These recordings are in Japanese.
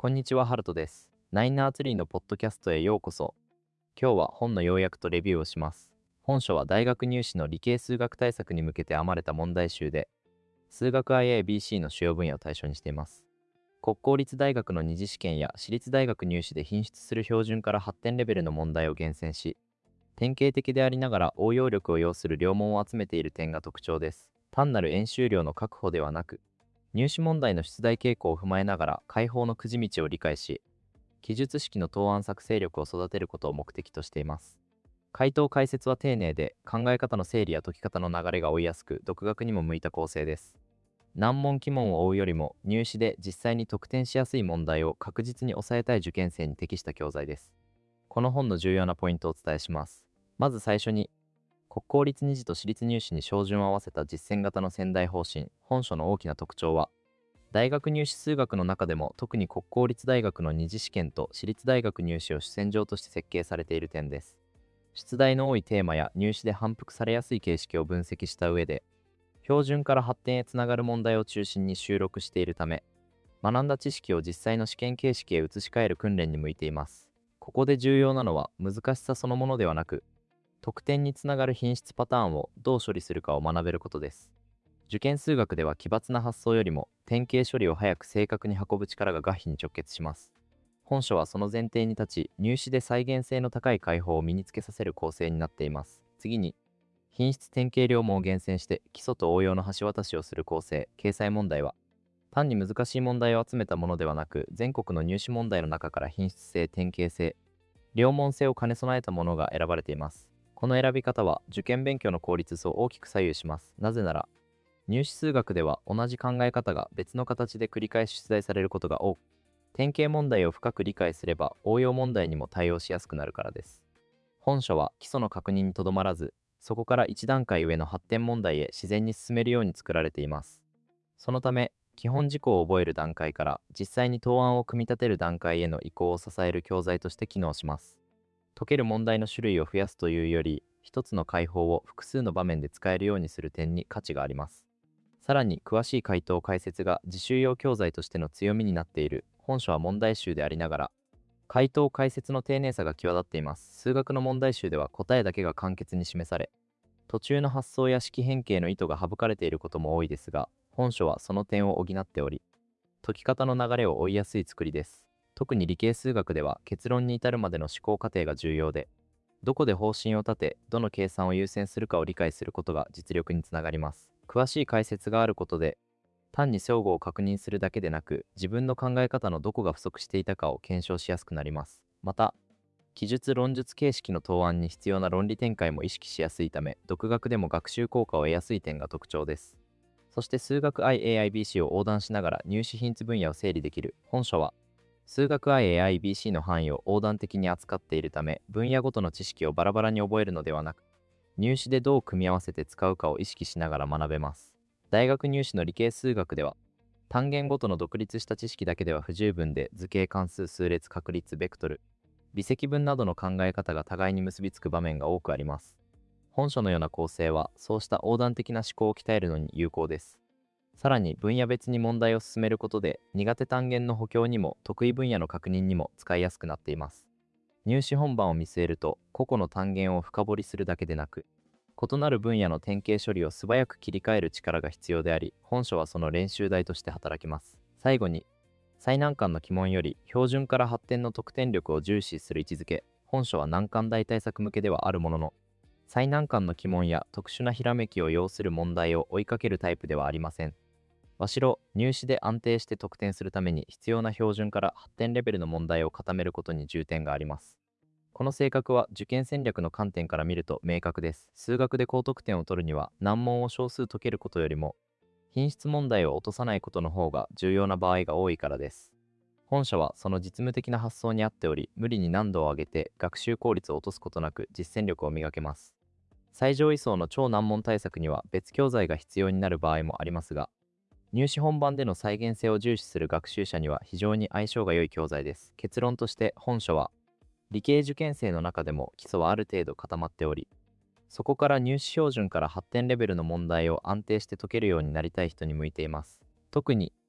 こんにちは、ハルトです。ナインナーツリーのポッドキャストへようこそ。今日は本の要約とレビューをします。本書は大学入試の理系数学対策に向けて編まれた問題集で、数学 IABC の主要分野を対象にしています。国公立大学の二次試験や私立大学入試で品質する標準から発展レベルの問題を厳選し、典型的でありながら応用力を要する両問を集めている点が特徴です。単なる演習量の確保ではなく、入試問題の出題傾向を踏まえながら解法のくじ道を理解し、記述式の答案作成力を育てることを目的としています。回答解説は丁寧で、考え方の整理や解き方の流れが追いやすく、独学にも向いた構成です。難問奇問を追うよりも、入試で実際に得点しやすい問題を確実に抑えたい受験生に適した教材です。この本の重要なポイントをお伝えします。まず最初に、国公立二次と私立入試に照準を合わせた実践型の先代方針。本書の大きな特徴は、大学入試数学の中でも特に国公立大学の二次試験と私立大学入試を主戦場として設計されている点です。出題の多いテーマや入試で反復されやすい形式を分析した上で、標準から発展へつながる問題を中心に収録しているため、学んだ知識を実際の試験形式へ移し替える訓練に向いています。ここで重要なのは難しさそのものではなく、得点につながる品質パターンをどう処理するかを学べることです。受験数学では奇抜な発想よりも典型処理を早く正確に運ぶ力が合否に直結します。本書はその前提に立ち、入試で再現性の高い解法を身につけさせる構成になっています。次に、品質典型両問を厳選して基礎と応用の橋渡しをする構成。掲載問題は、単に難しい問題を集めたものではなく、全国の入試問題の中から品質性、典型性、両問性を兼ね備えたものが選ばれています。この選び方は受験勉強の効率を大きく左右します。なぜなら、入試数学では同じ考え方が別の形で繰り返し出題されることが多く、典型問題を深く理解すれば応用問題にも対応しやすくなるからです。本書は基礎の確認にとどまらず、そこから一段階上の発展問題へ自然に進めるように作られています。そのため、基本事項を覚える段階から実際に答案を組み立てる段階への移行を支える教材として機能します。解ける問題の種類を増やすというより、一つの解法を複数の場面で使えるようにする点に価値があります。さらに詳しい回答解説が自習用教材としての強みになっている。本書は問題集でありながら、回答解説の丁寧さが際立っています。数学の問題集では答えだけが簡潔に示され、途中の発想や式変形の意図が省かれていることも多いですが、本書はその点を補っており、解き方の流れを追いやすい作りです。特に理系数学では結論に至るまでの思考過程が重要で、どこで方針を立て、どの計算を優先するかを理解することが実力につながります。詳しい解説があることで、単に相互を確認するだけでなく、自分の考え方のどこが不足していたかを検証しやすくなります。また、記述論述形式の答案に必要な論理展開も意識しやすいため、独学でも学習効果を得やすい点が特徴です。そして数学 IAIBC を横断しながら入試品質分野を整理できる。本書は、数学 IAIBC の範囲を横断的に扱っているため、分野ごとの知識をバラバラに覚えるのではなく、入試でどう組み合わせて使うかを意識しながら学べます。大学入試の理系数学では、単元ごとの独立した知識だけでは不十分で、図形関数、数列、確率、ベクトル、微積分などの考え方が互いに結びつく場面が多くあります。本書のような構成は、そうした横断的な思考を鍛えるのに有効です。さらに分野別に問題を進めることで、苦手単元の補強にも得意分野の確認にも使いやすくなっています。入試本番を見据えると、個々の単元を深掘りするだけでなく、異なる分野の典型処理を素早く切り替える力が必要であり、本書はその練習台として働きます。最後に、最難関の鬼門より標準から発展の得点力を重視する位置づけ。本書は難関大対策向けではあるものの、最難関の鬼門や特殊なひらめきを要する問題を追いかけるタイプではありません。わしろ、入試で安定して得点するために必要な標準から発展レベルの問題を固めることに重点があります。この性格は受験戦略の観点から見ると明確です。数学で高得点を取るには難問を少数解けることよりも、品質問題を落とさないことの方が重要な場合が多いからです。本書はその実務的な発想に合っており、無理に難度を上げて学習効率を落とすことなく実践力を磨けます。最上位層の超難問対策には別教材が必要になる場合もありますが、入試本番での再現性を重視する学習者には非常に相性が良い教材です。結論として本書は、理系受験生の中でも基礎はある程度固まっており、そこから入試標準から発展レベルの問題を安定して解けるようになりたい人に向いています。特に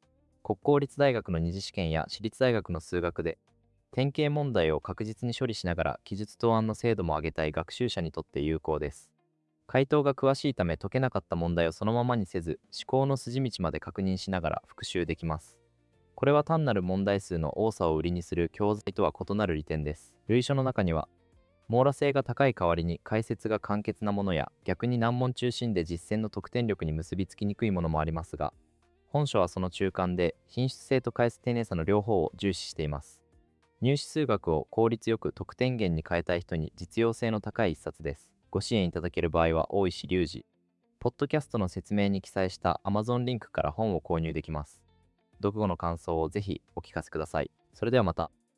国公立大学の二次試験や私立大学の数学で典型問題を確実に処理しながら記述答案の精度も上げたい学習者にとって有効です。回答が詳しいため解けなかった問題をそのままにせず、思考の筋道まで確認しながら復習できます。これは単なる問題数の多さを売りにする教材とは異なる利点です。類書の中には、網羅性が高い代わりに解説が簡潔なものや、逆に難問中心で実践の得点力に結びつきにくいものもありますが、本書はその中間で品質性と返す丁寧さの両方を重視しています。入試数学を効率よく得点源に変えたい人に実用性の高い一冊です。ご支援いただける場合は大石隆二、ポッドキャストの説明に記載した Amazon リンクから本を購入できます。読後の感想をぜひお聞かせください。それではまた。